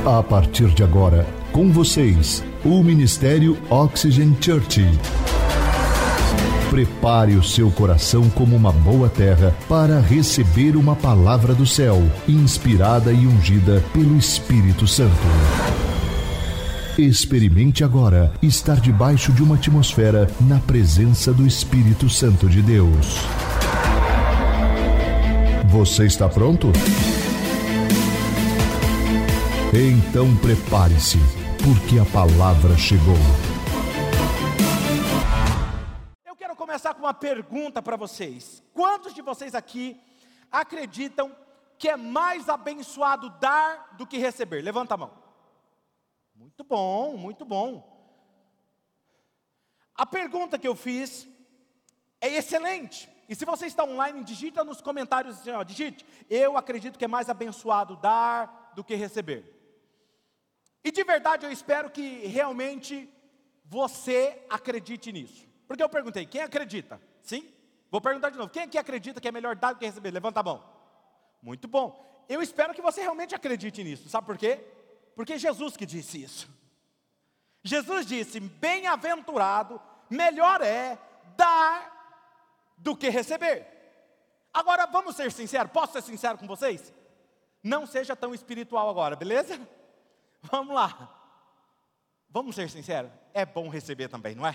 A partir de agora, com vocês, o Ministério Oxygen Church. Prepare o seu coração como uma boa terra para receber uma palavra do céu, inspirada e ungida pelo Espírito Santo. Experimente agora estar debaixo de uma atmosfera na presença do Espírito Santo de Deus. Você está pronto? Então prepare-se, porque a palavra chegou. Eu quero começar com uma pergunta para vocês. Quantos de vocês aqui acreditam que é mais abençoado dar do que receber? Levanta a mão. Muito bom, muito bom. A pergunta que eu fiz é excelente. E se você está online, digita nos comentários assim, ó, digite: eu acredito que é mais abençoado dar do que receber. E de verdade eu espero que realmente você acredite nisso. Porque eu perguntei, quem acredita? Sim? Vou perguntar de novo, quem aqui acredita que é melhor dar do que receber? Levanta a mão. Muito bom. Eu espero que você realmente acredite nisso. Sabe por quê? Porque Jesus que disse isso. Jesus disse, bem-aventurado, melhor é dar do que receber. Agora vamos ser sinceros, posso ser sincero com vocês? Não seja tão espiritual agora, beleza? Vamos lá. Vamos ser sinceros, é bom receber também, não é?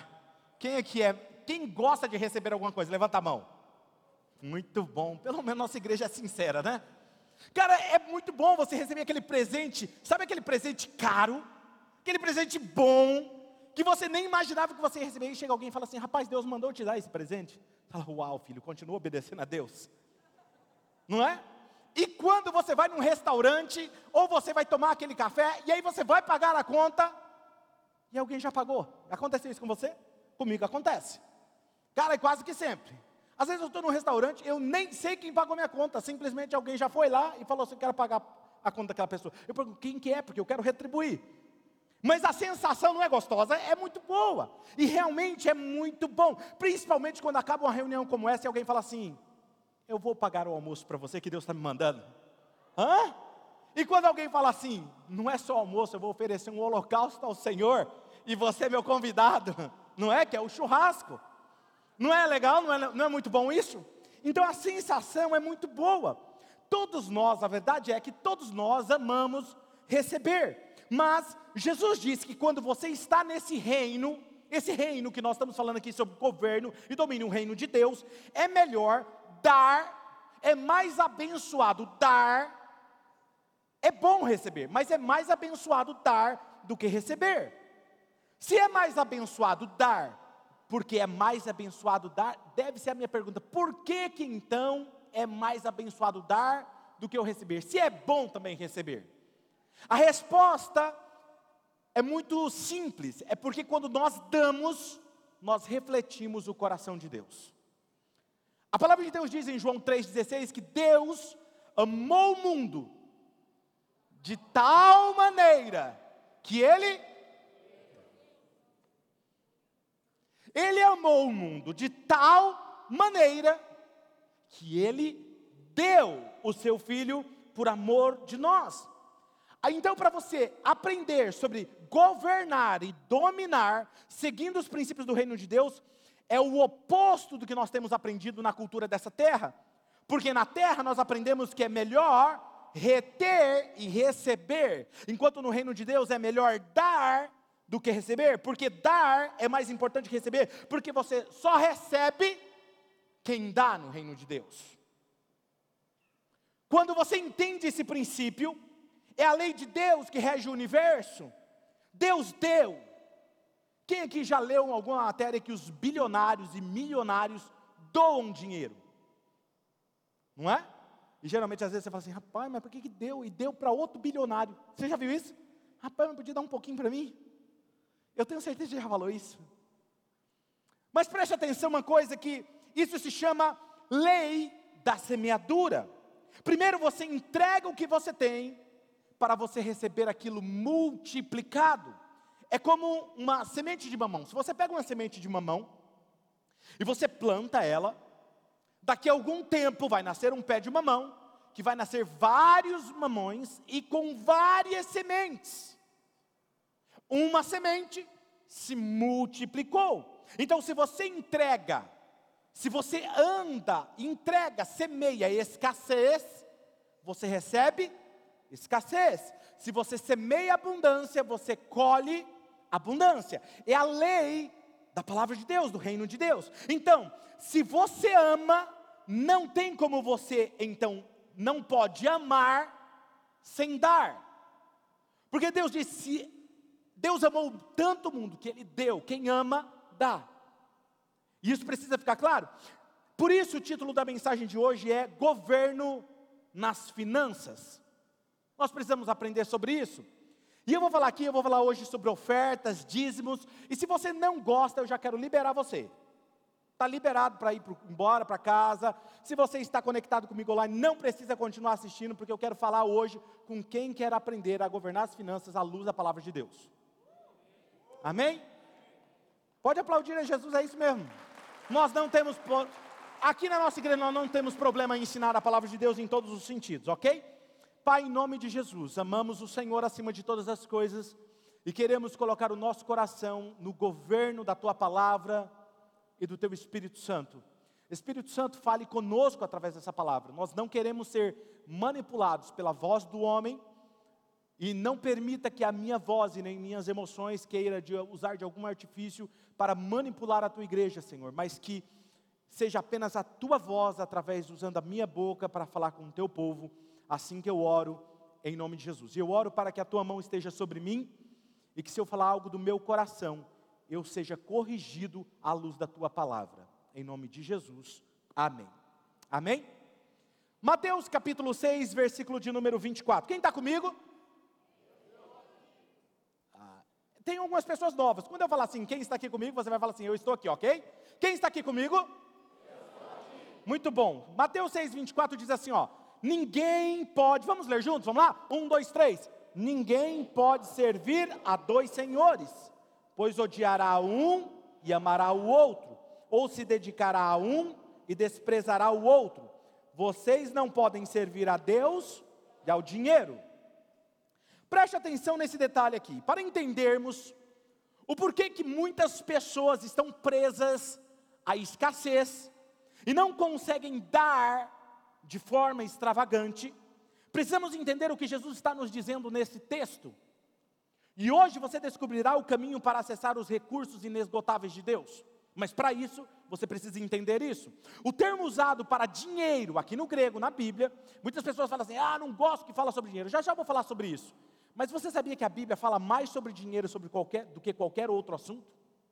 Quem gosta de receber alguma coisa? Levanta a mão. Muito bom, pelo menos nossa igreja é sincera, né? Cara, é muito bom você receber aquele presente, sabe aquele presente caro? Aquele presente bom, que você nem imaginava que você ia receber. E chega alguém e fala assim, rapaz, Deus mandou te dar esse presente. Fala, uau filho, continua obedecendo a Deus. Não é? E quando você vai num restaurante, ou você vai tomar aquele café, e aí você vai pagar a conta, e alguém já pagou. Aconteceu isso com você? Comigo acontece. Cara, é quase que sempre. Às vezes eu estou num restaurante, eu nem sei quem pagou minha conta, simplesmente alguém já foi lá e falou assim, eu quero pagar a conta daquela pessoa. Eu pergunto, quem que é? Porque eu quero retribuir. Mas a sensação não é gostosa, é muito boa. E realmente é muito bom. Principalmente quando acaba uma reunião como essa e alguém fala assim, eu vou pagar o almoço para você que Deus está me mandando. Hã? E quando alguém fala assim, não é só almoço, eu vou oferecer um holocausto ao Senhor, e você é meu convidado. Não é? Que é o churrasco. Não é legal? Não é muito bom isso? Então a sensação é muito boa. Todos nós, a verdade é que todos nós amamos receber. Mas Jesus disse que quando você está nesse reino, esse reino que nós estamos falando aqui sobre governo e domínio, o reino de Deus, é melhor dar, é mais abençoado dar, é bom receber, mas é mais abençoado dar do que receber. Se é mais abençoado dar, porque é mais abençoado dar, deve ser a minha pergunta, por que que então é mais abençoado dar do que eu receber? Se é bom também receber? A resposta é muito simples, é porque quando nós damos, nós refletimos o coração de Deus. A palavra de Deus diz em João 3,16 que Deus amou o mundo de tal maneira que Ele amou o mundo de tal maneira que Ele deu o seu Filho por amor de nós. Então, para você aprender sobre governar e dominar, seguindo os princípios do reino de Deus, é o oposto do que nós temos aprendido na cultura dessa terra. Porque na terra nós aprendemos que é melhor reter e receber, enquanto no reino de Deus é melhor dar do que receber, porque dar é mais importante que receber, porque você só recebe quem dá no reino de Deus. Quando você entende esse princípio, é a lei de Deus que rege o universo. Deus deu. Quem aqui já leu alguma matéria que os bilionários e milionários doam dinheiro? Não é? E geralmente às vezes você fala assim, rapaz, mas por que deu? E deu para outro bilionário. Você já viu isso? Rapaz, mas podia dar um pouquinho para mim? Eu tenho certeza que já falou isso. Mas preste atenção uma coisa, que isso se chama lei da semeadura. Primeiro você entrega o que você tem, para você receber aquilo multiplicado. É como uma semente de mamão. Se você pega uma semente de mamão e você planta ela, daqui a algum tempo vai nascer um pé de mamão que vai nascer vários mamões e com várias sementes. Uma semente se multiplicou. Então, se você entrega, se você anda, entrega, semeia escassez, você recebe escassez. Se você semeia abundância, você colhe abundância. É a lei da palavra de Deus, do reino de Deus. Então, se você ama, não tem como você, então, não pode amar sem dar. Porque Deus disse, Deus amou tanto o mundo que Ele deu, quem ama, dá. E isso precisa ficar claro. Por isso o título da mensagem de hoje é Governo nas Finanças. Nós precisamos aprender sobre isso. E eu vou falar hoje sobre ofertas, dízimos. E se você não gosta, eu já quero liberar você. Está liberado para ir embora para casa. Se você está conectado comigo online, não precisa continuar assistindo, porque eu quero falar hoje com quem quer aprender a governar as finanças à luz da palavra de Deus. Amém? Pode aplaudir a Jesus, é isso mesmo. Nós não temos, aqui na nossa igreja nós não temos problema em ensinar a palavra de Deus em todos os sentidos, ok? Pai, em nome de Jesus, amamos o Senhor acima de todas as coisas e queremos colocar o nosso coração no governo da Tua palavra e do Teu Espírito Santo. Espírito Santo, fale conosco através dessa palavra. Nós não queremos ser manipulados pela voz do homem e não permita que a minha voz e nem minhas emoções queira usar de algum artifício para manipular a Tua igreja, Senhor, mas que seja apenas a Tua voz através usando a minha boca para falar com o Teu povo. Assim que eu oro, em nome de Jesus. E eu oro para que a Tua mão esteja sobre mim, e que se eu falar algo do meu coração, eu seja corrigido à luz da Tua palavra. Em nome de Jesus, amém. Amém? Mateus capítulo 6, versículo de número 24. Quem está comigo? Tem algumas pessoas novas. Quando eu falar assim, quem está aqui comigo, você vai falar assim, eu estou aqui, ok? Quem está aqui comigo? Muito bom. Mateus 6, 24 diz assim, ó. Ninguém pode, vamos ler juntos, vamos lá? 1, 2, 3. Ninguém pode servir a dois senhores, pois odiará um e amará o outro, ou se dedicará a um e desprezará o outro. Vocês não podem servir a Deus e ao dinheiro. Preste atenção nesse detalhe aqui, para entendermos o porquê que muitas pessoas estão presas à escassez e não conseguem dar de forma extravagante. Precisamos entender o que Jesus está nos dizendo nesse texto. E hoje você descobrirá o caminho para acessar os recursos inesgotáveis de Deus. Mas para isso, você precisa entender isso. O termo usado para dinheiro, aqui no grego, na Bíblia, muitas pessoas falam assim, não gosto que fala sobre dinheiro. Já vou falar sobre isso. Mas você sabia que a Bíblia fala mais sobre dinheiro do que qualquer outro assunto?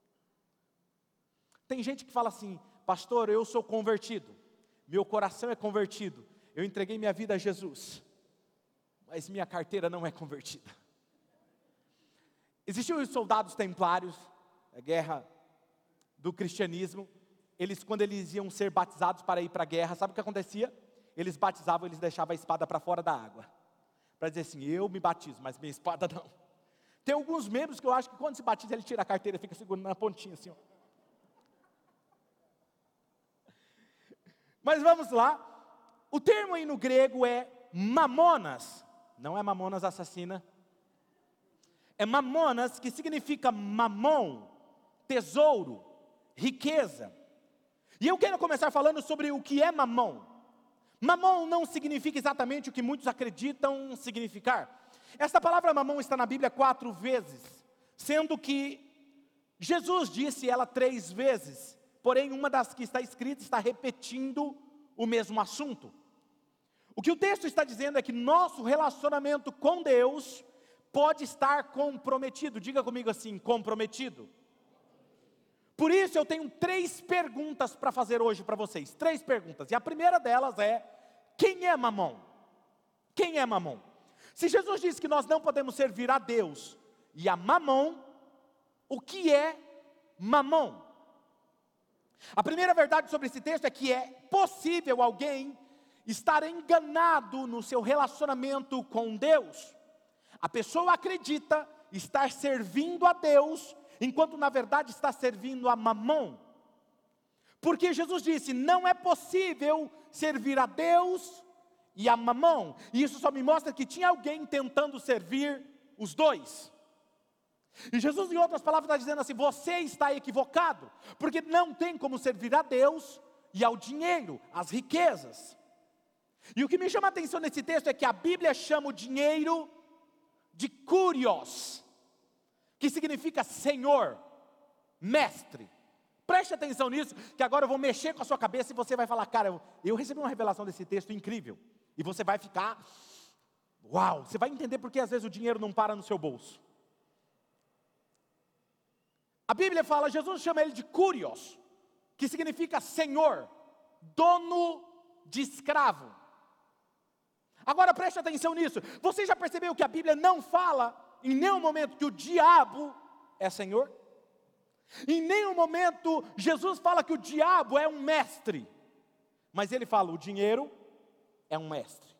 Tem gente que fala assim, pastor, eu sou convertido. Meu coração é convertido, eu entreguei minha vida a Jesus, mas minha carteira não é convertida. Existiam os soldados templários, a guerra do cristianismo, quando eles iam ser batizados para ir para a guerra, sabe o que acontecia? Eles batizavam, eles deixavam a espada para fora da água, para dizer assim, eu me batizo, mas minha espada não. Tem alguns membros que eu acho que quando se batiza, ele tira a carteira e fica segurando na pontinha assim, ó. Mas vamos lá, o termo aí no grego é mamonas, não é mamonas assassina, é mamonas que significa mamon, tesouro, riqueza. E eu quero começar falando sobre o que é mamon. Mamon não significa exatamente o que muitos acreditam significar. Esta palavra mamon está na Bíblia 4 vezes, sendo que Jesus disse ela 3 vezes. Porém, uma das que está escrita está repetindo o mesmo assunto. O que o texto está dizendo é que nosso relacionamento com Deus pode estar comprometido. Diga comigo assim, comprometido. Por isso eu tenho 3 perguntas para fazer hoje para vocês. 3 perguntas. E a primeira delas é, quem é mamon? Quem é mamon? Se Jesus disse que nós não podemos servir a Deus e a mamon, o que é mamon? A primeira verdade sobre esse texto é que é possível alguém estar enganado no seu relacionamento com Deus. A pessoa acredita estar servindo a Deus, enquanto na verdade está servindo a mamon. Porque Jesus disse, não é possível servir a Deus e a Mamão. E isso só me mostra que tinha alguém tentando servir os dois. E Jesus, em outras palavras, está dizendo assim: você está equivocado, porque não tem como servir a Deus e ao dinheiro, às riquezas. E o que me chama a atenção nesse texto é que a Bíblia chama o dinheiro de Kurios, que significa Senhor, Mestre. Preste atenção nisso, que agora eu vou mexer com a sua cabeça e você vai falar: cara, eu recebi uma revelação desse texto incrível. E você vai ficar, uau, você vai entender porque às vezes o dinheiro não para no seu bolso. A Bíblia fala, Jesus chama ele de Kurios, que significa Senhor, dono de escravo. Agora preste atenção nisso, você já percebeu que a Bíblia não fala em nenhum momento que o diabo é Senhor? Em nenhum momento Jesus fala que o diabo é um mestre, mas ele fala: o dinheiro é um mestre.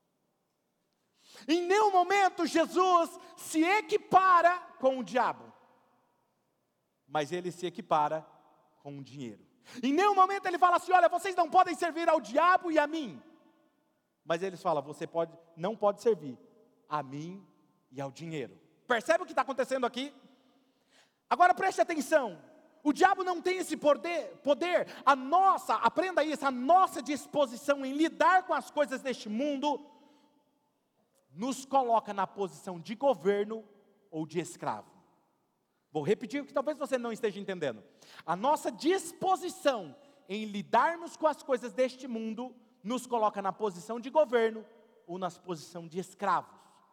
Em nenhum momento Jesus se equipara com o diabo, mas ele se equipara com o dinheiro. Em nenhum momento ele fala assim: olha, vocês não podem servir ao diabo e a mim, mas eles falam: você não pode servir a mim e ao dinheiro. Percebe o que está acontecendo aqui? Agora preste atenção, o diabo não tem esse poder, aprenda isso, a nossa disposição em lidar com as coisas deste mundo, nos coloca na posição de governo ou de escravo. Vou repetir o que talvez você não esteja entendendo. A nossa disposição em lidarmos com as coisas deste mundo, nos coloca na posição de governo ou na posição de escravos.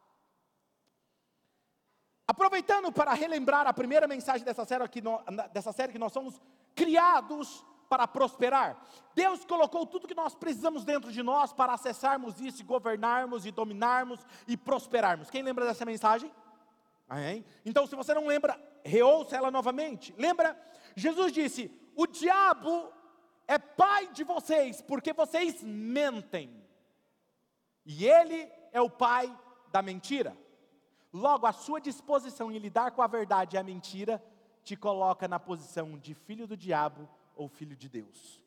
Aproveitando para relembrar a primeira mensagem dessa série que nós somos criados para prosperar. Deus colocou tudo que nós precisamos dentro de nós para acessarmos isso, e governarmos, e dominarmos, e prosperarmos. Quem lembra dessa mensagem? Amém? Então, se você não lembra, reouça ela novamente. Lembra? Jesus disse: o diabo é pai de vocês, porque vocês mentem. E ele é o pai da mentira. Logo, a sua disposição em lidar com a verdade e a mentira te coloca na posição de filho do diabo ou filho de Deus.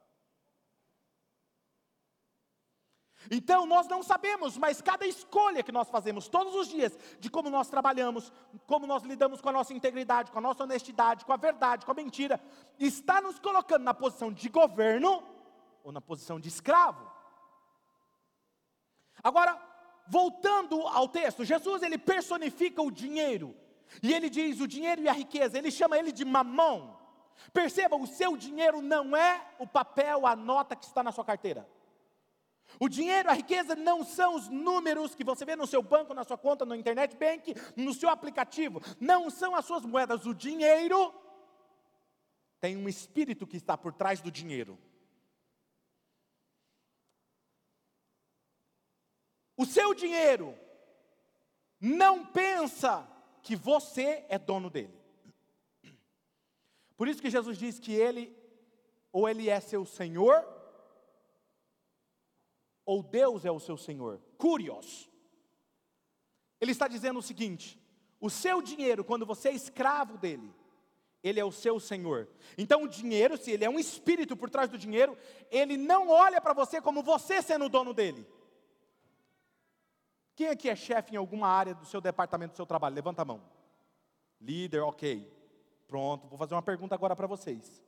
Então nós não sabemos, mas cada escolha que nós fazemos todos os dias, de como nós trabalhamos, como nós lidamos com a nossa integridade, com a nossa honestidade, com a verdade, com a mentira, está nos colocando na posição de governo ou na posição de escravo. Agora, voltando ao texto, Jesus ele personifica o dinheiro, e ele diz o dinheiro e a riqueza, ele chama ele de mamão. Perceba, o seu dinheiro não é o papel, a nota que está na sua carteira. O dinheiro, a riqueza não são os números que você vê no seu banco, na sua conta, no internet bank, no seu aplicativo. Não são as suas moedas. O dinheiro tem um espírito que está por trás do dinheiro. O seu dinheiro não pensa que você é dono dele. Por isso que Jesus diz que ele é seu Senhor, ou Deus é o seu Senhor. Kurios. Ele está dizendo o seguinte: o seu dinheiro, quando você é escravo dele, ele é o seu Senhor. Então o dinheiro, se ele é um espírito por trás do dinheiro, ele não olha para você como você sendo o dono dele. Quem aqui é chefe em alguma área do seu departamento, do seu trabalho? Levanta a mão. Líder, ok. Pronto, vou fazer uma pergunta agora para vocês.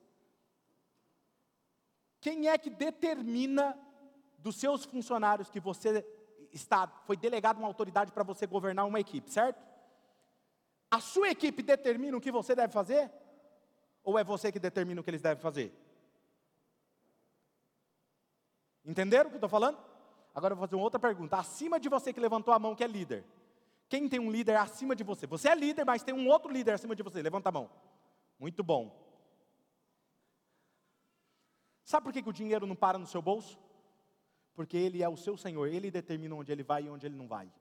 Quem é que determina dos seus funcionários que foi delegado uma autoridade para você governar uma equipe, certo? A sua equipe determina o que você deve fazer? Ou é você que determina o que eles devem fazer? Entenderam o que eu estou falando? Agora eu vou fazer uma outra pergunta. Acima de você que levantou a mão, que é líder. Quem tem um líder acima de você? Você é líder, mas tem um outro líder acima de você. Levanta a mão. Muito bom. Sabe por que o dinheiro não para no seu bolso? Porque ele é o seu Senhor. Ele determina onde ele vai e onde ele não vai.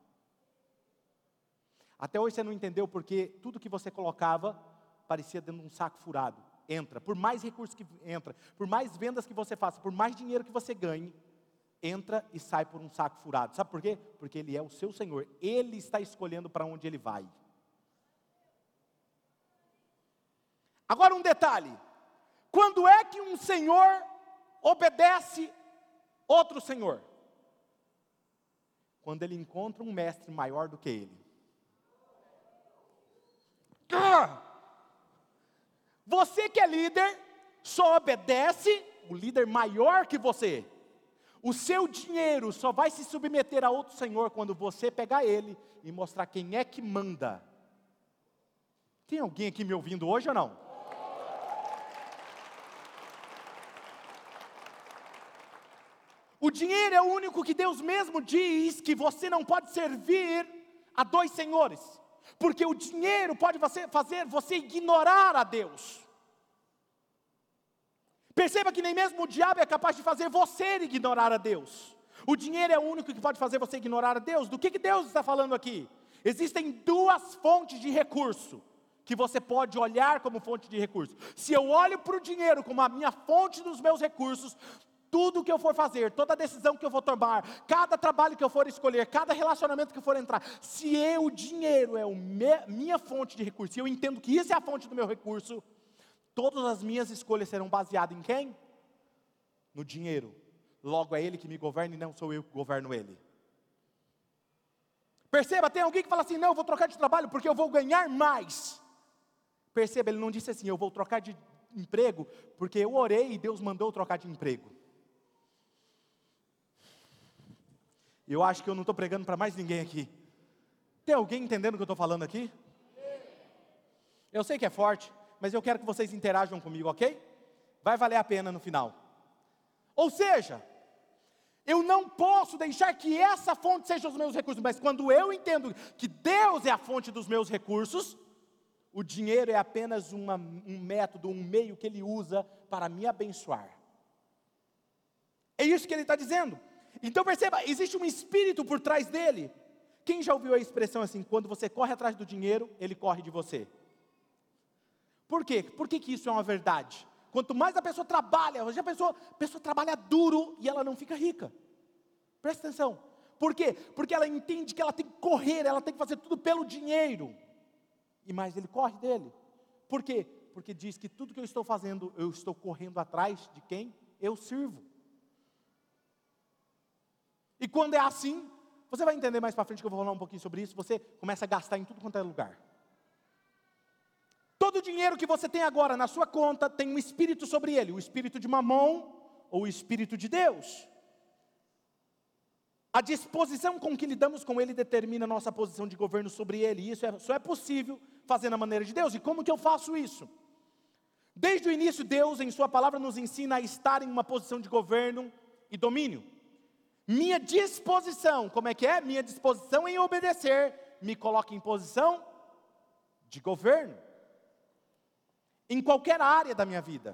Até hoje você não entendeu porque tudo que você colocava parecia dentro de um saco furado. Entra. Por mais recursos que entra, por mais vendas que você faça, por mais dinheiro que você ganhe, entra e sai por um saco furado. Sabe por quê? Porque ele é o seu Senhor. Ele está escolhendo para onde ele vai. Agora um detalhe. Quando é que um senhor obedece outro senhor? quando ele encontra um mestre maior do que ele. Você que é líder, só obedece o líder maior que você. O seu dinheiro só vai se submeter a outro senhor quando você pegar ele e mostrar quem é que manda. Tem alguém aqui me ouvindo hoje ou não? O dinheiro é o único que Deus mesmo diz que você não pode servir a dois senhores. Porque o dinheiro pode fazer você ignorar a Deus. Perceba que nem mesmo o diabo é capaz de fazer você ignorar a Deus. O dinheiro é o único que pode fazer você ignorar a Deus. Do que Deus está falando aqui? Existem duas fontes de recurso que você pode olhar como fonte de recurso. Se eu olho para o dinheiro como a minha fonte dos meus recursos, tudo que eu for fazer, toda decisão que eu for tomar, cada trabalho que eu for escolher, cada relacionamento que eu for entrar, se o dinheiro é minha fonte de recurso, se eu entendo que isso é a fonte do meu recurso, todas as minhas escolhas serão baseadas em quem? No dinheiro. Logo é ele que me governa e não sou eu que governo ele. Perceba, tem alguém que fala assim, não, eu vou trocar de trabalho porque eu vou ganhar mais. Perceba, ele não disse assim, eu vou trocar de emprego porque eu orei e Deus mandou eu trocar de emprego. Eu acho que eu não estou pregando para mais ninguém aqui. Tem alguém entendendo o que eu estou falando aqui? Eu sei que é forte, mas eu quero que vocês interajam comigo, ok? Vai valer a pena no final. Ou seja, eu não posso deixar que essa fonte seja os meus recursos, mas quando eu entendo que Deus é a fonte dos meus recursos, o dinheiro é apenas um método, um meio que Ele usa para me abençoar. É isso que Ele está dizendo. Então perceba, existe um espírito por trás dele. Quem já ouviu a expressão assim, quando você corre atrás do dinheiro, ele corre de você? Por quê? Por que isso é uma verdade? Quanto mais a pessoa trabalha, hoje a pessoa trabalha duro e ela não fica rica. Presta atenção. Por quê? Porque ela entende que ela tem que correr, ela tem que fazer tudo pelo dinheiro. E mais ele corre dele. Por quê? Porque diz que tudo que eu estou fazendo, eu estou correndo atrás de quem eu sirvo. E quando é assim, você vai entender mais para frente que eu vou falar um pouquinho sobre isso, você começa a gastar em tudo quanto é lugar. Todo o dinheiro que você tem agora na sua conta, tem um espírito sobre ele, o espírito de Mamon ou o espírito de Deus. A disposição com que lidamos com ele determina a nossa posição de governo sobre ele, e isso só é possível fazer na maneira de Deus. E como que eu faço isso? Desde o início, Deus, em sua palavra, nos ensina a estar em uma posição de governo e domínio. Minha disposição, como é que é? Minha disposição em obedecer, me coloca em posição de governo. Em qualquer área da minha vida.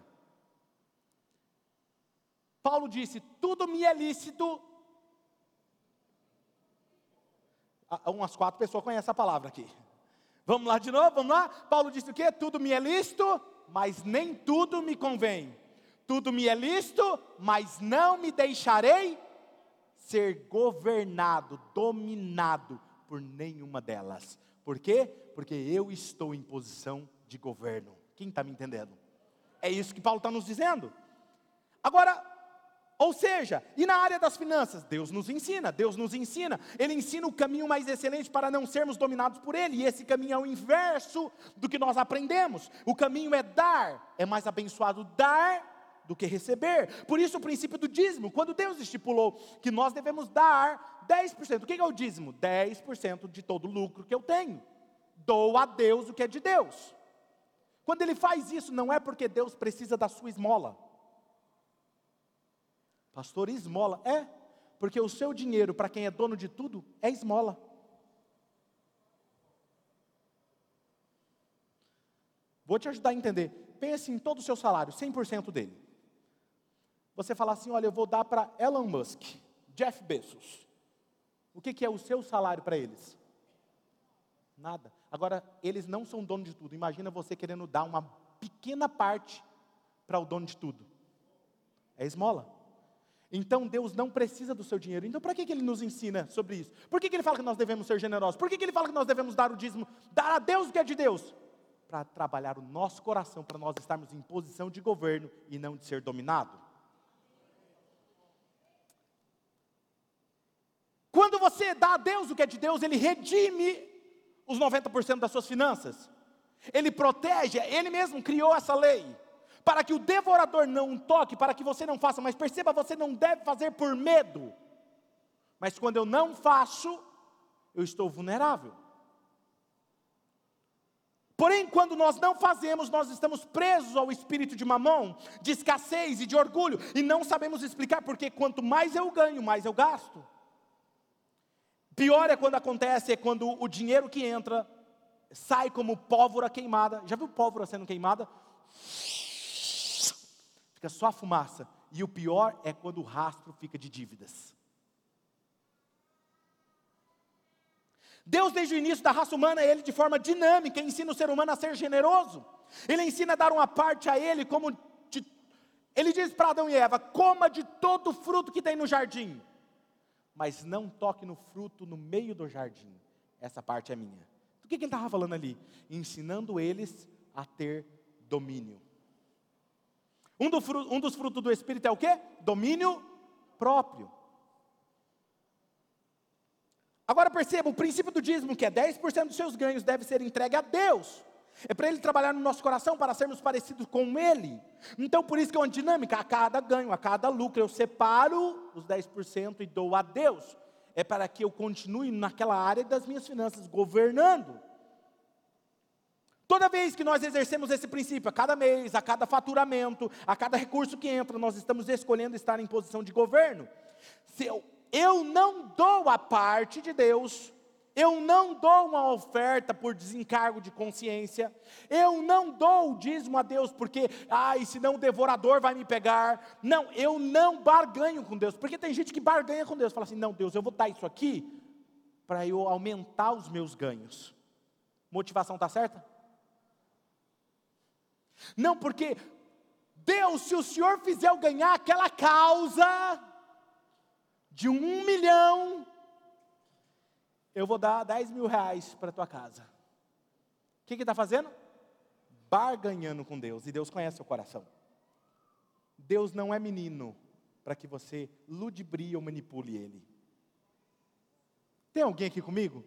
Paulo disse, tudo me é lícito. Umas 4 pessoas conhecem a palavra aqui. Vamos lá de novo, vamos lá? Paulo disse o quê? Tudo me é lícito, mas nem tudo me convém. Tudo me é lícito, mas não me deixarei ser governado, dominado por nenhuma delas. Por quê? Porque eu estou em posição de governo. Quem está me entendendo? É isso que Paulo está nos dizendo. Agora, ou seja, e na área das finanças? Deus nos ensina. Ele ensina o caminho mais excelente para não sermos dominados por Ele. E esse caminho é o inverso do que nós aprendemos. O caminho é dar. É mais abençoado dar do que receber. Por isso o princípio do dízimo, quando Deus estipulou que nós devemos dar 10%, o que é o dízimo? 10% de todo o lucro que eu tenho, dou a Deus o que é de Deus. Quando Ele faz isso, não é porque Deus precisa da sua esmola. Pastor, esmola? É, porque o seu dinheiro, para quem é dono de tudo, é esmola. Vou te ajudar a entender. Pense em todo o seu salário, 100% dele. Você fala assim, olha, eu vou dar para Elon Musk, Jeff Bezos. O que é o seu salário para eles? Nada. Agora, eles não são donos de tudo. Imagina você querendo dar uma pequena parte para o dono de tudo. É esmola. Então, Deus não precisa do seu dinheiro. Então, para que Ele nos ensina sobre isso? Por que Ele fala que nós devemos ser generosos? Por que Ele fala que nós devemos dar o dízimo? Dar a Deus o que é de Deus? Para trabalhar o nosso coração, para nós estarmos em posição de governo e não de ser dominado. Quando você dá a Deus o que é de Deus, Ele redime os 90% das suas finanças. Ele protege, Ele mesmo criou essa lei, para que o devorador não toque, para que você não faça. Mas perceba, você não deve fazer por medo. Mas quando eu não faço, eu estou vulnerável. Porém, quando nós não fazemos, nós estamos presos ao espírito de mamão, de escassez e de orgulho, e não sabemos explicar, porque quanto mais eu ganho, mais eu gasto. Pior é quando acontece, é quando o dinheiro que entra, sai como pólvora queimada. Já viu pólvora sendo queimada? Fica só a fumaça. E o pior é quando o rastro fica de dívidas. Deus, desde o início da raça humana, Ele de forma dinâmica ensina o ser humano a ser generoso. Ele ensina a dar uma parte a Ele, Ele diz para Adão e Eva: coma de todo o fruto que tem no jardim, mas não toque no fruto no meio do jardim, essa parte é minha. Do que ele estava falando ali? Ensinando eles a ter domínio. Um dos frutos do Espírito é o quê? Domínio próprio. Agora perceba, o princípio do dízimo, que é 10% dos seus ganhos, deve ser entregue a Deus. É para Ele trabalhar no nosso coração, para sermos parecidos com Ele. Então por isso que é uma dinâmica, a cada ganho, a cada lucro, eu separo os 10% e dou a Deus. É para que eu continue naquela área das minhas finanças, governando. Toda vez que nós exercemos esse princípio, a cada mês, a cada faturamento, a cada recurso que entra, nós estamos escolhendo estar em posição de governo. Se eu não dou a parte de Deus, eu não dou uma oferta por desencargo de consciência, eu não dou o dízimo a Deus porque, senão o devorador vai me pegar. Não, eu não barganho com Deus, porque tem gente que barganha com Deus, fala assim: não, Deus, eu vou dar isso aqui, para eu aumentar os meus ganhos. Motivação está certa? Não, porque Deus, se o Senhor fizer eu ganhar aquela causa de 1 milhão, eu vou dar 10 mil reais para a tua casa. O que ele está fazendo? Barganhando com Deus, e Deus conhece o coração. Deus não é menino para que você ludibrie ou manipule Ele. Tem alguém aqui comigo?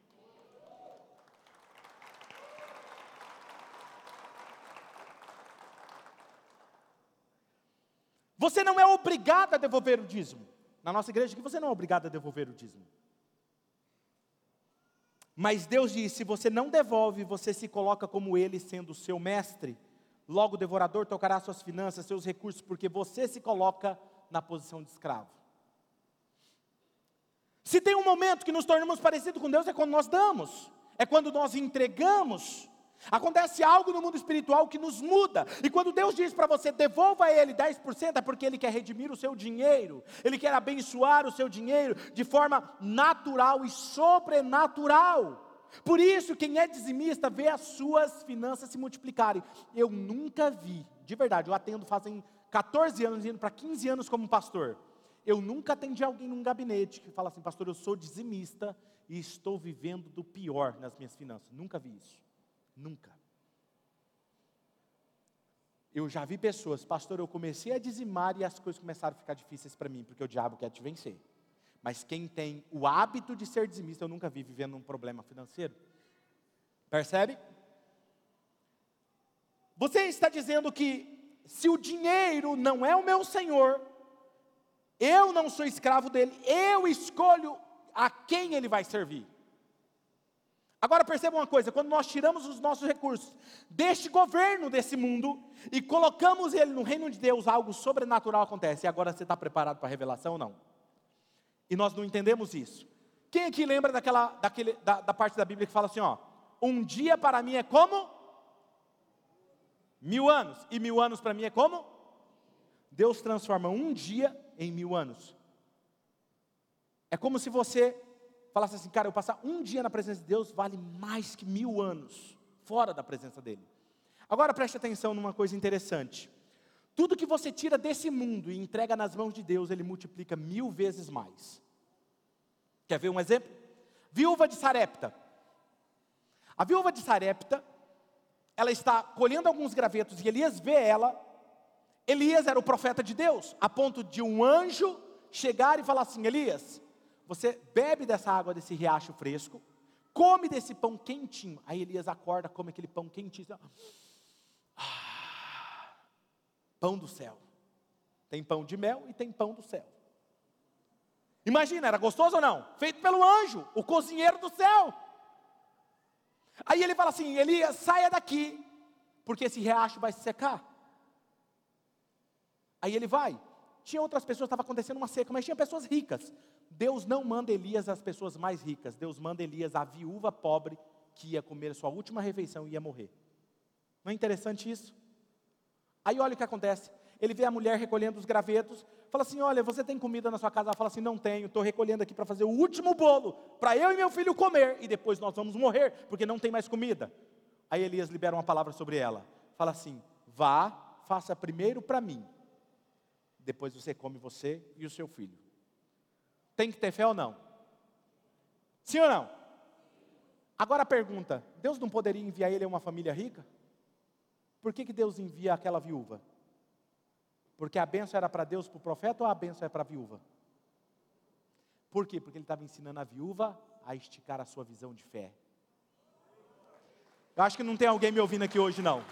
Você não é obrigado a devolver o dízimo. Na nossa igreja aqui você não é obrigado a devolver o dízimo. Mas Deus diz: se você não devolve, você se coloca como Ele sendo o seu mestre. Logo o devorador tocará suas finanças, seus recursos, porque você se coloca na posição de escravo. Se tem um momento que nos tornamos parecidos com Deus, é quando nós damos, é quando nós entregamos. Acontece algo no mundo espiritual que nos muda. E quando Deus diz para você: devolva a Ele 10%, é porque Ele quer redimir o seu dinheiro. Ele quer abençoar o seu dinheiro de forma natural e sobrenatural. Por isso, quem é dizimista vê as suas finanças se multiplicarem. Eu nunca vi, de verdade, eu atendo fazem 14 anos, indo para 15 anos como pastor. Eu nunca atendi alguém num gabinete que fala assim: pastor, eu sou dizimista e estou vivendo do pior nas minhas finanças. Nunca vi isso. Nunca. Eu já vi pessoas: pastor, eu comecei a dizimar e as coisas começaram a ficar difíceis para mim, porque o diabo quer te vencer. Mas quem tem o hábito de ser dizimista, eu nunca vi vivendo um problema financeiro. Percebe? Você está dizendo que se o dinheiro não é o meu senhor, eu não sou escravo dele, eu escolho a quem ele vai servir. Agora perceba uma coisa: quando nós tiramos os nossos recursos deste governo desse mundo e colocamos ele no reino de Deus, algo sobrenatural acontece. E agora você está preparado para a revelação ou não? E nós não entendemos isso. Quem aqui lembra da parte da Bíblia que fala assim, um dia para mim é como 1000 anos, e 1000 anos para mim é como? Deus transforma um dia em 1000 anos. É como se você falasse assim: cara, eu passar um dia na presença de Deus vale mais que 1000 anos fora da presença dele. Agora preste atenção numa coisa interessante: tudo que você tira desse mundo e entrega nas mãos de Deus, Ele multiplica 1000 vezes mais. Quer ver um exemplo? Viúva de Sarepta. A viúva de Sarepta, ela está colhendo alguns gravetos e Elias vê ela. Elias era o profeta de Deus, a ponto de um anjo chegar e falar assim: Elias, você bebe dessa água, desse riacho fresco, come desse pão quentinho. Aí Elias acorda, come aquele pão quentinho. Pão do céu. Tem pão de mel e tem pão do céu. Imagina, era gostoso ou não? Feito pelo anjo, o cozinheiro do céu. Aí ele fala assim: Elias, saia daqui, porque esse riacho vai se secar. Aí ele vai. Tinha outras pessoas, estava acontecendo uma seca, mas tinha pessoas ricas. Deus não manda Elias às pessoas mais ricas. Deus manda Elias à viúva pobre, que ia comer sua última refeição e ia morrer. Não é interessante isso? Aí olha o que acontece. Ele vê a mulher recolhendo os gravetos, fala assim: olha, você tem comida na sua casa? Ela fala assim: não tenho, estou recolhendo aqui para fazer o último bolo, para eu e meu filho comer, e depois nós vamos morrer, porque não tem mais comida. Aí Elias libera uma palavra sobre ela, fala assim: vá, faça primeiro para mim, depois você come você e o seu filho. Tem que ter fé ou não? Sim ou não? Agora a pergunta: Deus não poderia enviar ele a uma família rica? Por que Deus envia aquela viúva? Porque a bênção era para Deus, para o profeta, ou a bênção é para a viúva? Por quê? Porque ele estava ensinando a viúva a esticar a sua visão de fé. Eu acho que não tem alguém me ouvindo aqui hoje não.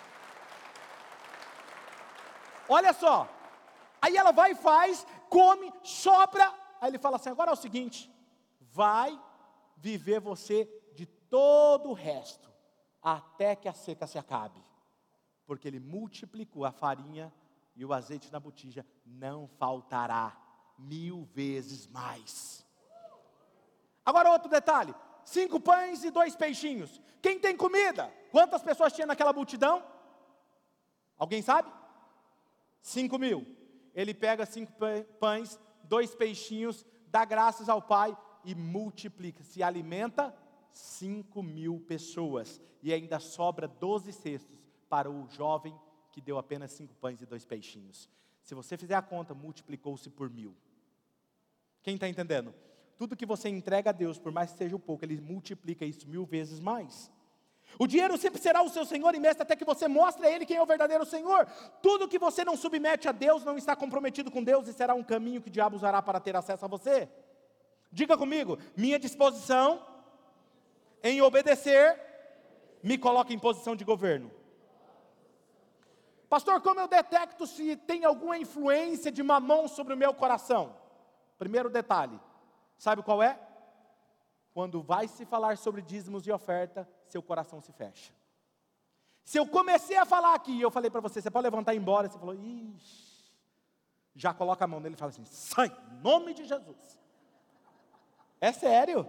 Olha só, aí ela vai e faz, come, sobra. Aí ele fala assim: agora é o seguinte, vai viver você de todo o resto, até que a seca se acabe. Porque ele multiplicou a farinha e o azeite na botija, não faltará 1000 vezes mais. Agora outro detalhe: 5 pães e 2 peixinhos. Quem tem comida? Quantas pessoas tinha naquela multidão? Alguém sabe? 5.000. Ele pega 5 pães, 2 peixinhos, dá graças ao Pai e multiplica, se alimenta 5.000 pessoas, e ainda sobra 12 cestos para o jovem que deu apenas 5 pães e 2 peixinhos. Se você fizer a conta, multiplicou-se por 1000. Quem está entendendo? Tudo que você entrega a Deus, por mais que seja pouco, Ele multiplica isso 1000 vezes mais. O dinheiro sempre será o seu Senhor e mestre, até que você mostre a Ele quem é o verdadeiro Senhor. Tudo que você não submete a Deus, não está comprometido com Deus, e será um caminho que o diabo usará para ter acesso a você. Diga comigo: minha disposição em obedecer, me coloca em posição de governo. Pastor, como eu detecto se tem alguma influência de mamão sobre o meu coração? Primeiro detalhe, sabe qual é? Quando vai se falar sobre dízimos e oferta, seu coração se fecha. Se eu comecei a falar aqui, eu falei para você: você pode levantar e ir embora, você falou: ixi, já coloca a mão nele e fala assim: sai, em nome de Jesus. É sério.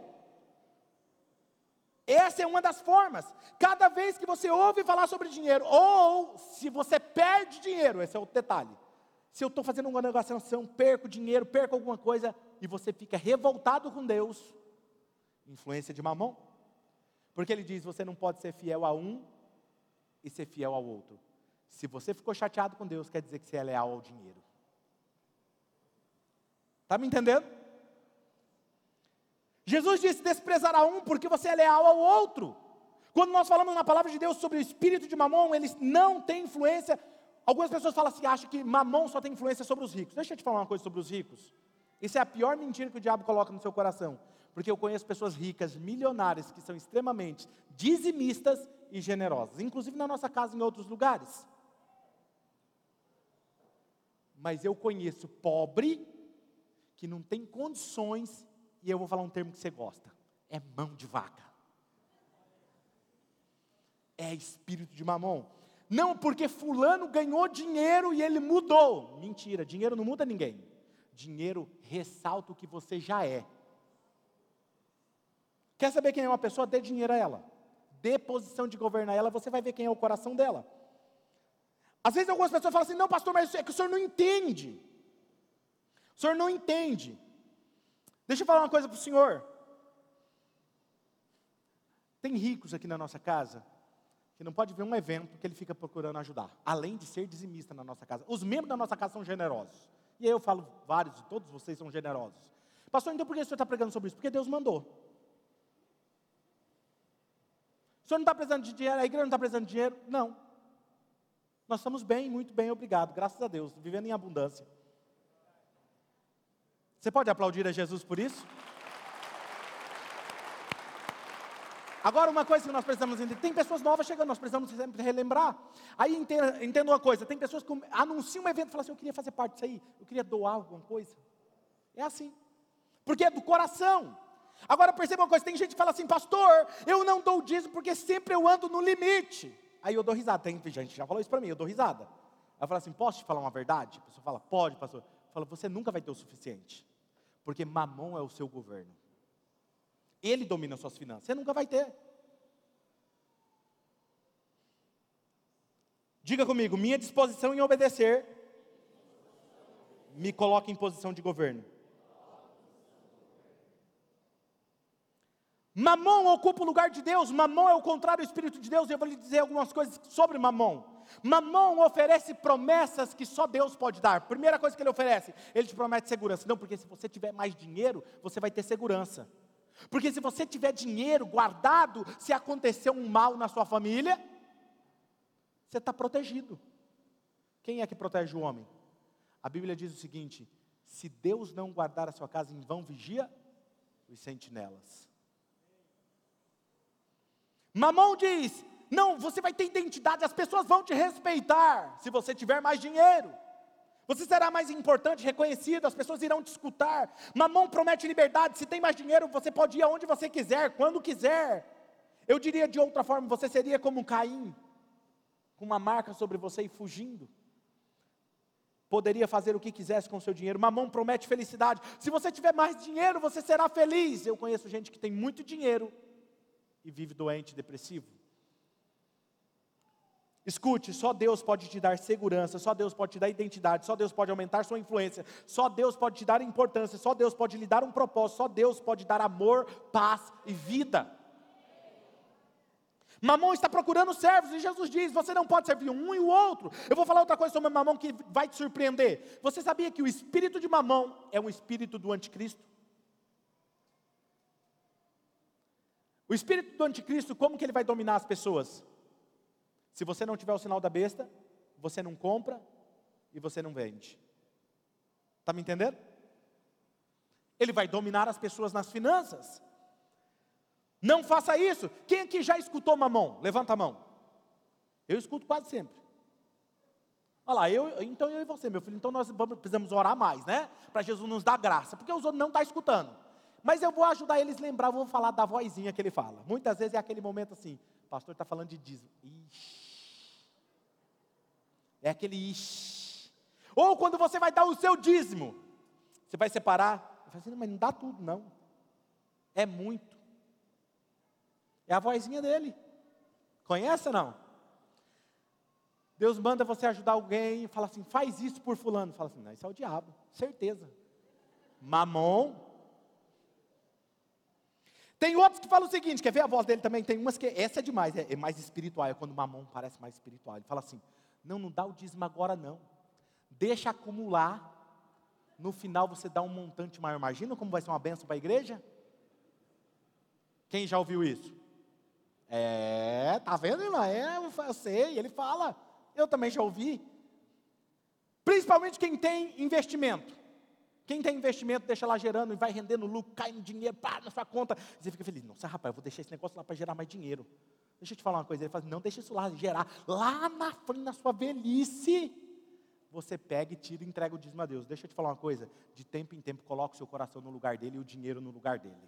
Essa é uma das formas. Cada vez que você ouve falar sobre dinheiro, ou se você perde dinheiro, esse é outro detalhe. Se eu estou fazendo uma negociação, perco dinheiro, perco alguma coisa, e você fica revoltado com Deus, influência de mamão. Porque ele diz: você não pode ser fiel a um e ser fiel ao outro. Se você ficou chateado com Deus, quer dizer que você é leal ao dinheiro. Está me entendendo? Jesus disse: desprezará um porque você é leal ao outro. Quando nós falamos na palavra de Deus sobre o espírito de mamão, eles não têm influência. Algumas pessoas falam assim, acham que mamão só tem influência sobre os ricos. Deixa eu te falar uma coisa sobre os ricos. Isso é a pior mentira que o diabo coloca no seu coração. Porque eu conheço pessoas ricas, milionárias, que são extremamente dizimistas e generosas. Inclusive na nossa casa e em outros lugares. Mas eu conheço pobre, que não tem condições. E eu vou falar um termo que você gosta: é mão de vaca. É espírito de mamão. Não porque fulano ganhou dinheiro e ele mudou. Mentira, dinheiro não muda ninguém. Dinheiro ressalta o que você já é. Quer saber quem é uma pessoa? Dê dinheiro a ela. Dê posição de governar ela, você vai ver quem é o coração dela. Às vezes algumas pessoas falam assim: não, pastor, mas é que o senhor não entende. O senhor não entende. Deixa eu falar uma coisa para o senhor. Tem ricos aqui na nossa casa que não pode ver um evento que ele fica procurando ajudar, além de ser dizimista na nossa casa. Os membros da nossa casa são generosos. E aí eu falo, vários, todos vocês são generosos. Pastor, então por que o senhor está pregando sobre isso? Porque Deus mandou. O senhor não está precisando de dinheiro, a igreja não está precisando de dinheiro? Não. Nós estamos bem, muito bem, obrigado, graças a Deus, vivendo em abundância. Você pode aplaudir a Jesus por isso? Agora, uma coisa que nós precisamos entender, tem pessoas novas chegando, nós precisamos sempre relembrar. Aí entenda uma coisa, tem pessoas que anunciam um evento e falam assim, eu queria fazer parte disso aí, eu queria doar alguma coisa. É assim, porque é do coração. Agora perceba uma coisa, tem gente que fala assim, pastor, eu não dou o dízimo porque sempre eu ando no limite. Aí eu dou risada, tem gente que já falou isso para mim, eu dou risada. Aí eu falo assim, posso te falar uma verdade? A pessoa fala, pode, pastor. Eu falo, você nunca vai ter o suficiente, porque Mamon é o seu governo. Ele domina as suas finanças, você nunca vai ter. Diga comigo, minha disposição em obedecer me coloca em posição de governo. Mamon ocupa o lugar de Deus, Mamon é o contrário do Espírito de Deus, e eu vou lhe dizer algumas coisas sobre Mamon. Mamon oferece promessas que só Deus pode dar. Primeira coisa que ele oferece, ele te promete segurança. Não, porque se você tiver mais dinheiro, você vai ter segurança. Porque se você tiver dinheiro guardado, se acontecer um mal na sua família, você está protegido. Quem é que protege o homem? A Bíblia diz o seguinte, se Deus não guardar a sua casa, em vão vigia os sentinelas. Mamon diz, não, você vai ter identidade, as pessoas vão te respeitar, se você tiver mais dinheiro. Você será mais importante, reconhecido, as pessoas irão te escutar. Mamon promete liberdade, se tem mais dinheiro, você pode ir aonde você quiser, quando quiser. Eu diria de outra forma, você seria como Caim, com uma marca sobre você e fugindo. Poderia fazer o que quisesse com o seu dinheiro. Mamon promete felicidade, se você tiver mais dinheiro, você será feliz. Eu conheço gente que tem muito dinheiro e vive doente, depressivo. Escute, só Deus pode te dar segurança, só Deus pode te dar identidade, só Deus pode aumentar sua influência, só Deus pode te dar importância, só Deus pode lhe dar um propósito, só Deus pode dar amor, paz e vida. Mamon está procurando servos, e Jesus diz, você não pode servir um e o outro. Eu vou falar outra coisa sobre Mamon que vai te surpreender. Você sabia que o espírito de Mamon é um espírito do anticristo? O espírito do anticristo, como que ele vai dominar as pessoas? Se você não tiver o sinal da besta, você não compra e você não vende. Está me entendendo? Ele vai dominar as pessoas nas finanças. Não faça isso. Quem aqui já escutou Mamon? Levanta a mão. Eu escuto quase sempre. Olha lá, então eu e você, meu filho, então nós precisamos orar mais, né? Para Jesus nos dar graça, porque os outros não estão escutando. Mas eu vou ajudar eles a lembrar, vou falar da vozinha que ele fala. Muitas vezes é aquele momento assim, o pastor está falando de dízimo. Ixi. É aquele ixi. Ou quando você vai dar o seu dízimo, você vai separar, você vai assim, mas não dá tudo não. É muito. É a vozinha dele. Conhece ou não? Deus manda você ajudar alguém e fala assim, faz isso por fulano. Fala assim, não, isso é o diabo, certeza. Mamon. Tem outros que falam o seguinte, quer ver a voz dele também? Tem umas que, essa é demais, é mais espiritual, é quando Mamon parece mais espiritual. Ele fala assim, não dá o dízimo agora não. Deixa acumular, no final você dá um montante maior. Imagina como vai ser uma bênção para a igreja? Quem já ouviu isso? Tá vendo, irmã? Eu sei, ele fala. Eu também já ouvi. Principalmente quem tem investimento. Quem tem investimento deixa lá gerando e vai rendendo lucro, cai no dinheiro, pá, na sua conta. Você fica feliz. Nossa, rapaz, eu vou deixar esse negócio lá para gerar mais dinheiro. Deixa eu te falar uma coisa. Ele fala, não, deixa isso lá gerar. Lá na frente, na sua velhice, você pega e tira e entrega o dízimo a Deus. Deixa eu te falar uma coisa. De tempo em tempo, coloca o seu coração no lugar dele e o dinheiro no lugar dele.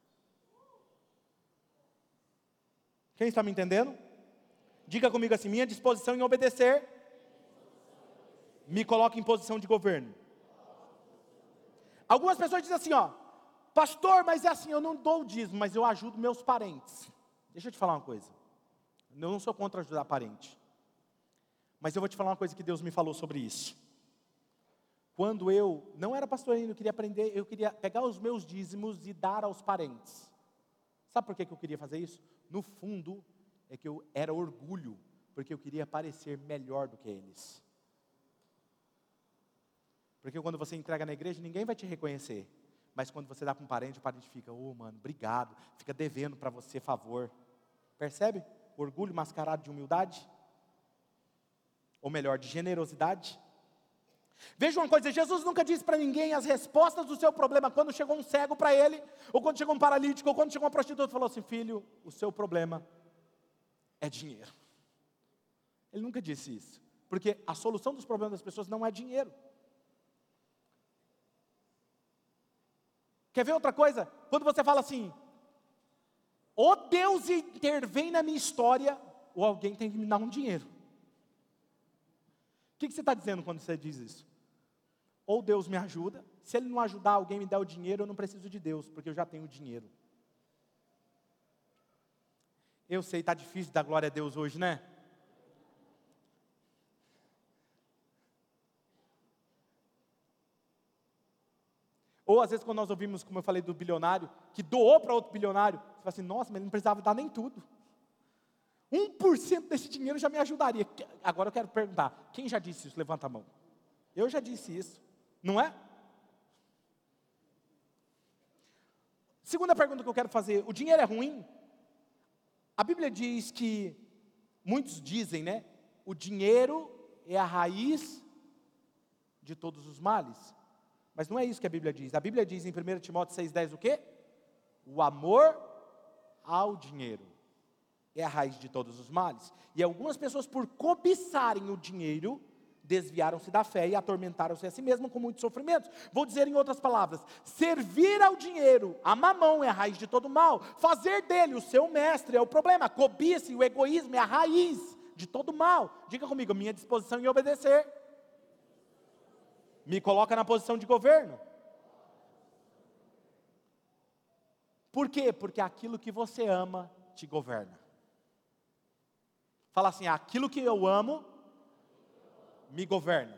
Quem está me entendendo? Diga comigo assim, minha disposição em obedecer me coloca em posição de governo. Algumas pessoas dizem assim, pastor, mas é assim, eu não dou o dízimo, mas eu ajudo meus parentes. Deixa eu te falar uma coisa, eu não sou contra ajudar parente, mas eu vou te falar uma coisa que Deus me falou sobre isso. Quando eu não era pastor ainda, eu queria aprender, eu queria pegar os meus dízimos e dar aos parentes. Sabe por que eu queria fazer isso? No fundo, é que eu era orgulho, porque eu queria parecer melhor do que eles. Porque quando você entrega na igreja, ninguém vai te reconhecer. Mas quando você dá para um parente, o parente fica, mano, obrigado, fica devendo para você favor. Percebe? Orgulho mascarado de humildade. Ou melhor, de generosidade. Veja uma coisa, Jesus nunca disse para ninguém as respostas do seu problema. Quando chegou um cego para ele, ou quando chegou um paralítico, ou quando chegou uma prostituta, falou assim: filho, o seu problema é dinheiro. Ele nunca disse isso, porque a solução dos problemas das pessoas não é dinheiro. Quer ver outra coisa? Quando você fala assim: ou Deus intervém na minha história, ou alguém tem que me dar um dinheiro. O que você está dizendo quando você diz isso? Ou Deus me ajuda, se Ele não ajudar, alguém me der o dinheiro, eu não preciso de Deus, porque eu já tenho o dinheiro. Eu sei, está difícil dar glória a Deus hoje, né? Ou às vezes quando nós ouvimos, como eu falei, do bilionário, que doou para outro bilionário, você fala assim: nossa, mas ele não precisava dar nem tudo. 1% desse dinheiro já me ajudaria. Agora eu quero perguntar, quem já disse isso? Levanta a mão. Eu já disse isso, não é? Segunda pergunta que eu quero fazer: o dinheiro é ruim? A Bíblia diz que, muitos dizem, né? O dinheiro é a raiz de todos os males. Mas não é isso que a Bíblia diz. A Bíblia diz em 1 Timóteo 6,10 o quê? O amor ao dinheiro é a raiz de todos os males. E algumas pessoas, por cobiçarem o dinheiro, desviaram-se da fé e atormentaram-se a si mesmos com muitos sofrimentos. Vou dizer em outras palavras: servir ao dinheiro, a mamão, é a raiz de todo mal. Fazer dele o seu mestre é o problema. A cobiça e o egoísmo é a raiz de todo mal. Diga comigo: minha disposição em obedecer me coloca na posição de governo. Por quê? Porque aquilo que você ama te governa. Fala assim: aquilo que eu amo me governa.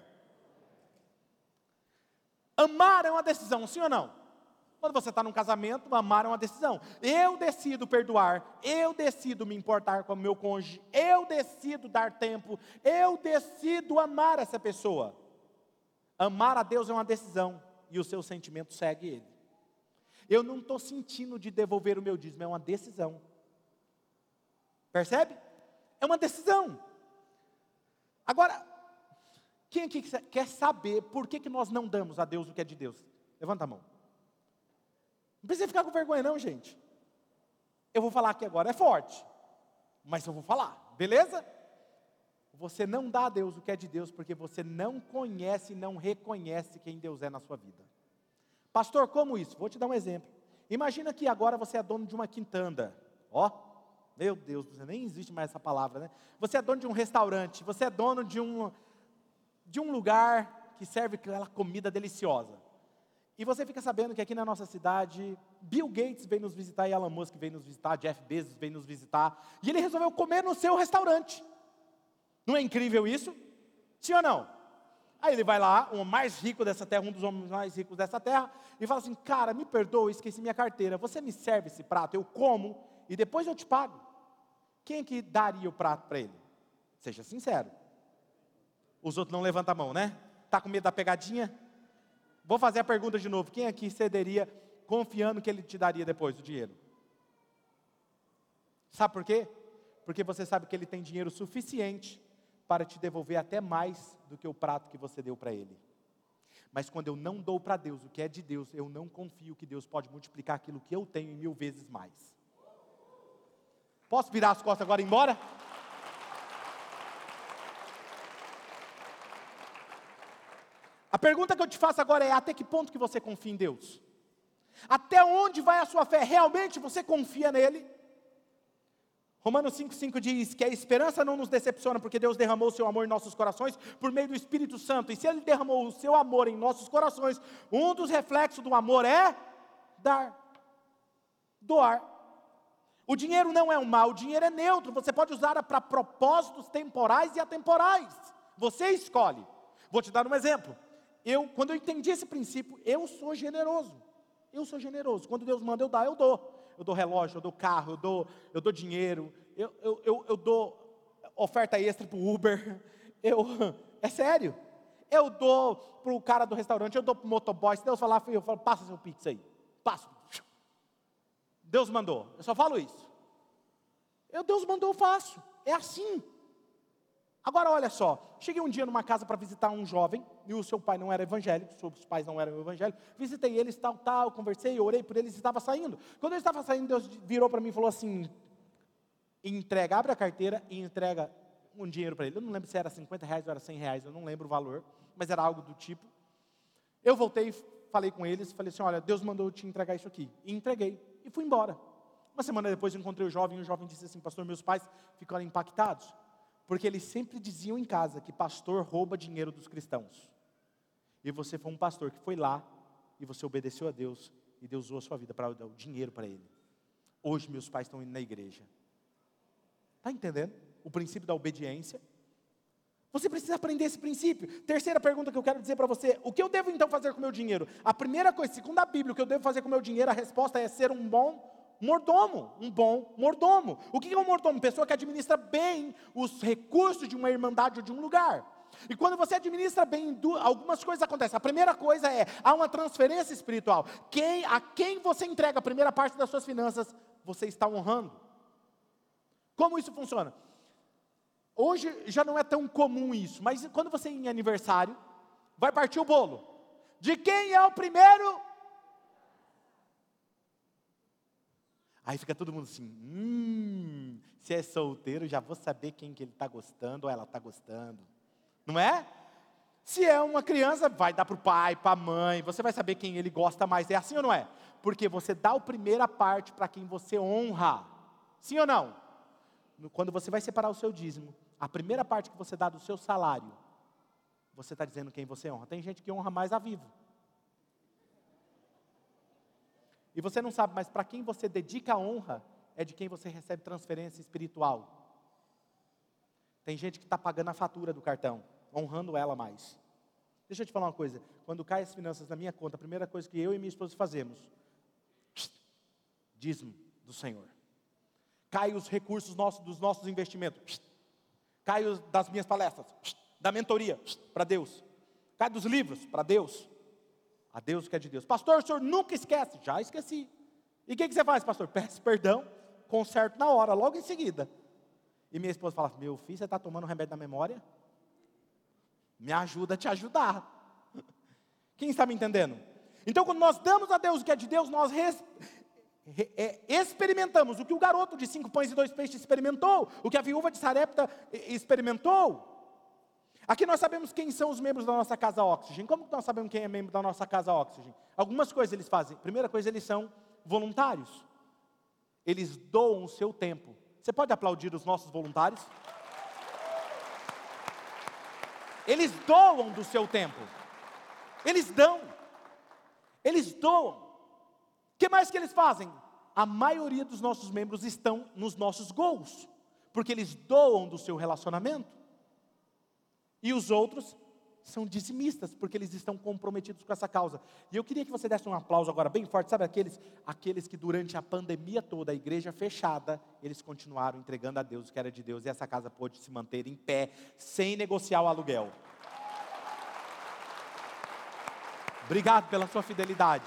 Amar é uma decisão, sim ou não? Quando você está num casamento, amar é uma decisão. Eu decido perdoar, eu decido me importar com o meu cônjuge, eu decido dar tempo, eu decido amar essa pessoa. Amar a Deus é uma decisão, e o seu sentimento segue Ele. Eu não estou sentindo de devolver o meu dízimo, é uma decisão. Percebe? É uma decisão. Agora, quem aqui quer saber por que nós não damos a Deus o que é de Deus? Levanta a mão. Não precisa ficar com vergonha não, gente. Eu vou falar aqui agora, é forte, mas eu vou falar, beleza? Você não dá a Deus o que é de Deus, porque você não conhece e não reconhece quem Deus é na sua vida. Pastor, como isso? Vou te dar um exemplo. Imagina que agora você é dono de uma quintanda. Ó, meu Deus, nem existe mais essa palavra, né? Você é dono de um restaurante, você é dono de um lugar que serve aquela comida deliciosa. E você fica sabendo que aqui na nossa cidade, Bill Gates vem nos visitar, e Elon Musk vem nos visitar, Jeff Bezos vem nos visitar, e ele resolveu comer no seu restaurante. Não é incrível isso? Sim ou não? Aí ele vai lá, o mais rico dessa terra, um dos homens mais ricos dessa terra, e fala assim: cara, me perdoa, esqueci minha carteira, você me serve esse prato, eu como, e depois eu te pago. Quem que daria o prato para ele? Seja sincero. Os outros não levantam a mão, né? Está com medo da pegadinha? Vou fazer a pergunta de novo: quem aqui cederia confiando que ele te daria depois o dinheiro? Sabe por quê? Porque você sabe que ele tem dinheiro suficiente para te devolver até mais do que o prato que você deu para ele. Mas quando eu não dou para Deus o que é de Deus, eu não confio que Deus pode multiplicar aquilo que eu tenho em 1000 vezes mais. Posso virar as costas agora e ir embora? A pergunta que eu te faço agora é: até que ponto que você confia em Deus? Até onde vai a sua fé? Realmente você confia nele? Romanos 5,5 diz que a esperança não nos decepciona, porque Deus derramou o seu amor em nossos corações por meio do Espírito Santo. E se Ele derramou o seu amor em nossos corações, um dos reflexos do amor é dar, doar. O dinheiro não é um mal, o dinheiro é neutro. Você pode usar para propósitos temporais e atemporais. Você escolhe. Vou te dar um exemplo. Quando eu entendi esse princípio, eu sou generoso. Eu sou generoso. Quando Deus manda eu dar, eu dou. Eu dou relógio, eu dou carro, eu dou dinheiro, eu dou oferta extra para o Uber, é sério. Eu dou para o cara do restaurante, eu dou para o motoboy. Se Deus falar, eu falo: passa seu Pix aí, passa. Deus mandou, eu só falo isso. Deus mandou, eu faço, é assim. Agora olha só, cheguei um dia numa casa para visitar um jovem, e o seu pai não era evangélico, seus pais não eram evangélicos, visitei eles, tal, conversei, orei por eles e estava saindo. Quando eu estava saindo, Deus virou para mim e falou assim, entrega, abre a carteira e entrega um dinheiro para ele. Eu não lembro se era R$50 ou era R$100, eu não lembro o valor, mas era algo do tipo. Eu voltei, falei com eles, falei assim, olha, Deus mandou eu te entregar isso aqui. E entreguei, e fui embora. Uma semana depois eu encontrei o jovem, e o jovem disse assim, pastor, meus pais ficaram impactados, porque eles sempre diziam em casa que pastor rouba dinheiro dos cristãos. E você foi um pastor que foi lá, e você obedeceu a Deus, e Deus usou a sua vida para dar o dinheiro para ele. Hoje meus pais estão indo na igreja. Está entendendo? O princípio da obediência. Você precisa aprender esse princípio. Terceira pergunta que eu quero dizer para você, o que eu devo então fazer com o meu dinheiro? A primeira coisa, segundo a Bíblia, o que eu devo fazer com o meu dinheiro, a resposta é ser um bom mordomo, um bom mordomo. O que é um mordomo? Pessoa que administra bem os recursos de uma irmandade ou de um lugar. E quando você administra bem, algumas coisas acontecem. A primeira coisa é, há uma transferência espiritual. A quem você entrega a primeira parte das suas finanças, você está honrando. Como isso funciona? Hoje já não é tão comum isso, mas quando você em aniversário, vai partir o bolo. De quem é o primeiro? Aí fica todo mundo assim, se é solteiro, já vou saber quem que ele está gostando ou ela está gostando. Não é? Se é uma criança, vai dar para o pai, para a mãe, você vai saber quem ele gosta mais. É assim ou não é? Porque você dá a primeira parte para quem você honra. Sim ou não? Quando você vai separar o seu dízimo, a primeira parte que você dá do seu salário, você está dizendo quem você honra. Tem gente que honra mais a vivo. E você não sabe, mas para quem você dedica a honra, é de quem você recebe transferência espiritual. Tem gente que está pagando a fatura do cartão, honrando ela mais. Deixa eu te falar uma coisa, quando caem as finanças na minha conta, a primeira coisa que eu e minha esposa fazemos, dízimo do Senhor. Cai os recursos dos nossos investimentos, cai das minhas palestras, da mentoria, para Deus. Cai dos livros, para Deus. A Deus que é de Deus. Pastor, o senhor nunca esquece? Já esqueci. E o que você faz, pastor? Peço perdão, conserto na hora, logo em seguida. E minha esposa fala, meu filho, você está tomando remédio da memória? Me ajuda a te ajudar. Quem está me entendendo? Então quando nós damos a Deus o que é de Deus, nós experimentamos o que o garoto de 5 pães e 2 peixes experimentou, o que a viúva de Sarepta experimentou. Aqui nós sabemos quem são os membros da nossa casa Oxygen. Como que nós sabemos quem é membro da nossa casa Oxygen? Algumas coisas eles fazem. Primeira coisa, eles são voluntários. Eles doam o seu tempo. Você pode aplaudir os nossos voluntários? Eles doam do seu tempo. Eles dão. Eles doam. O que mais que eles fazem? A maioria dos nossos membros estão nos nossos goals. Porque eles doam do seu relacionamento. E os outros são dizimistas, porque eles estão comprometidos com essa causa. E eu queria que você desse um aplauso agora bem forte, sabe aqueles que durante a pandemia toda, a igreja fechada, eles continuaram entregando a Deus o que era de Deus, e essa casa pôde se manter em pé, sem negociar o aluguel. Obrigado pela sua fidelidade.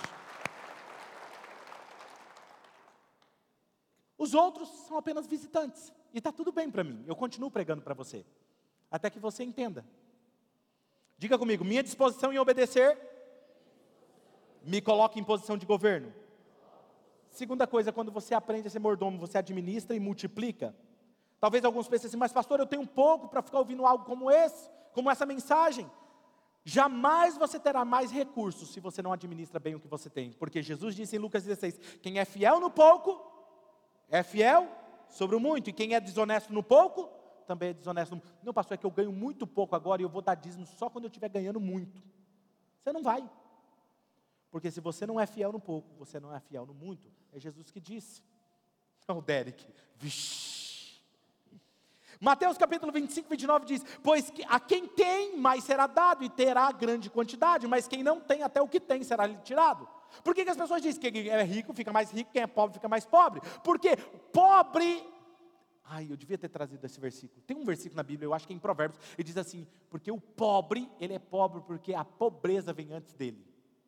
Os outros são apenas visitantes, e está tudo bem para mim, eu continuo pregando para você. Até que você entenda. Diga comigo, minha disposição em obedecer me coloca em posição de governo. Segunda coisa, quando você aprende a ser mordomo, você administra e multiplica. Talvez alguns pensem assim, mas pastor, eu tenho pouco para ficar ouvindo algo como esse, como essa mensagem. Jamais você terá mais recursos se você não administra bem o que você tem. Porque Jesus disse em Lucas 16, quem é fiel no pouco, é fiel sobre o muito. E quem é desonesto no pouco, também é desonesto. Não, pastor, é que eu ganho muito pouco agora e eu vou dar dízimo só quando eu estiver ganhando muito. Você não vai. Porque se você não é fiel no pouco, você não é fiel no muito. É Jesus que disse. Não, Derek. Vixe. Mateus capítulo 25, 29 diz, pois a quem tem, mais será dado e terá grande quantidade, mas quem não tem, até o que tem será lhe tirado. Por que as pessoas dizem que quem é rico fica mais rico, quem é pobre fica mais pobre? Porque pobre... eu devia ter trazido esse versículo. Tem um versículo na Bíblia, eu acho que é em Provérbios, ele diz assim, porque o pobre, ele é pobre porque a pobreza vem antes dele.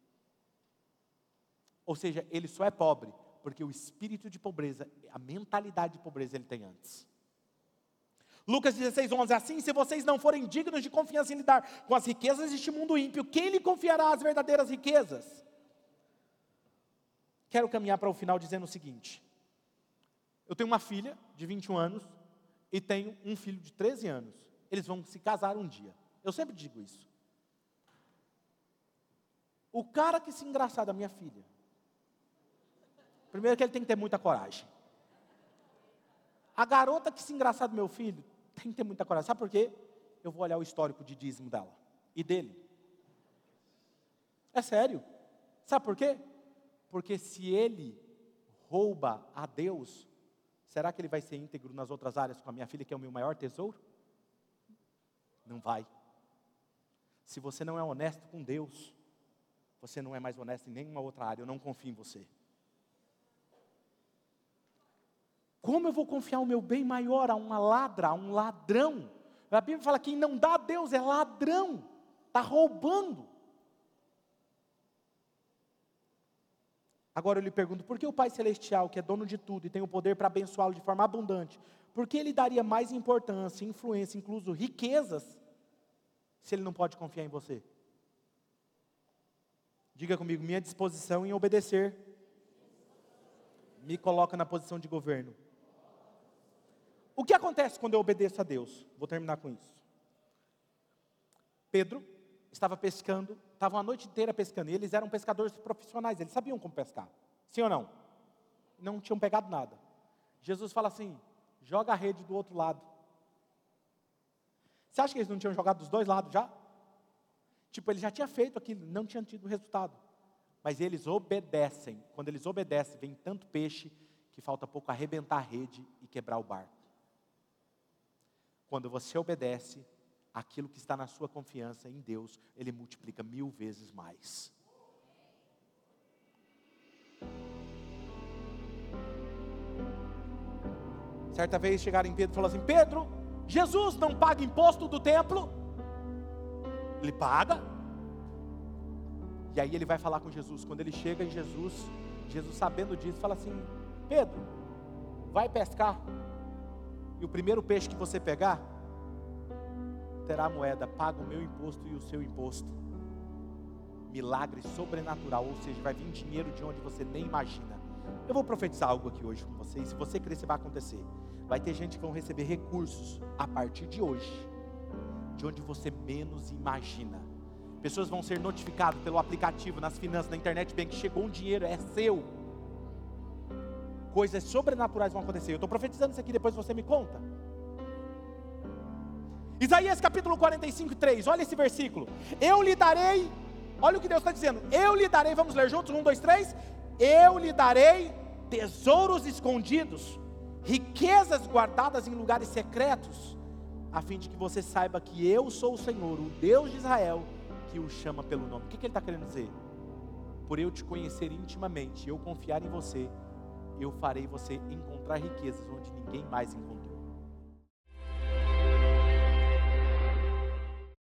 Ou seja, ele só é pobre porque o espírito de pobreza, a mentalidade de pobreza ele tem antes. Lucas 16:11, assim, se vocês não forem dignos de confiança em lidar com as riquezas deste mundo ímpio, quem lhe confiará as verdadeiras riquezas? Quero caminhar para o final dizendo o seguinte: eu tenho uma filha de 21 anos e tenho um filho de 13 anos. Eles vão se casar um dia. Eu sempre digo isso. O cara que se engraçar da minha filha, primeiro que ele tem que ter muita coragem. A garota que se engraçar do meu filho, tem que ter muita coragem. Sabe por quê? Eu vou olhar o histórico de dízimo dela e dele. É sério. Sabe por quê? Porque se ele rouba a Deus, será que ele vai ser íntegro nas outras áreas com a minha filha, que é o meu maior tesouro? Não vai. Se você não é honesto com Deus, você não é mais honesto em nenhuma outra área. Eu não confio em você. Como eu vou confiar o meu bem maior a uma ladra, a um ladrão? A Bíblia fala que quem não dá a Deus é ladrão, está roubando. Agora eu lhe pergunto, por que o Pai Celestial, que é dono de tudo e tem o poder para abençoá-lo de forma abundante, por que ele daria mais importância, influência, incluso riquezas, se ele não pode confiar em você? Diga comigo, minha disposição em obedecer me coloca na posição de governo. O que acontece quando eu obedeço a Deus? Vou terminar com isso. Pedro estava pescando, estavam a noite inteira pescando, e eles eram pescadores profissionais, eles sabiam como pescar, sim ou não? Não tinham pegado nada. Jesus fala assim, joga a rede do outro lado. Você acha que eles não tinham jogado dos dois lados já? Tipo, ele já tinha feito aquilo, não tinha tido resultado. Mas eles obedecem. Quando eles obedecem, vem tanto peixe que falta pouco arrebentar a rede e quebrar o barco. Quando você obedece, aquilo que está na sua confiança em Deus, Ele multiplica 1000 vezes mais. Certa vez chegaram em Pedro e falaram assim, Pedro, Jesus não paga imposto do templo? Ele paga. E aí ele vai falar com Jesus. Quando ele chega em Jesus, Jesus sabendo disso, fala assim, Pedro, vai pescar. E o primeiro peixe que você pegar, terá a moeda, paga o meu imposto e o seu imposto. Milagre sobrenatural, ou seja, vai vir dinheiro de onde você nem imagina. Eu vou profetizar algo aqui hoje com você, e se você crescer vai acontecer. Vai ter gente que vão receber recursos a partir de hoje, de onde você menos imagina. Pessoas vão ser notificadas pelo aplicativo, nas finanças, na internet, bem que chegou um dinheiro, é seu. Coisas sobrenaturais vão acontecer. Eu estou profetizando isso aqui, depois você me conta. Isaías capítulo 45:3, olha esse versículo. Eu lhe darei, olha o que Deus está dizendo. Eu lhe darei, vamos ler juntos, 1, 2, 3. Eu lhe darei tesouros escondidos, riquezas guardadas em lugares secretos, a fim de que você saiba que eu sou o Senhor, o Deus de Israel, que o chama pelo nome. O que ele está querendo dizer? Por eu te conhecer intimamente, eu confiar em você, eu farei você encontrar riquezas onde ninguém mais encontrou.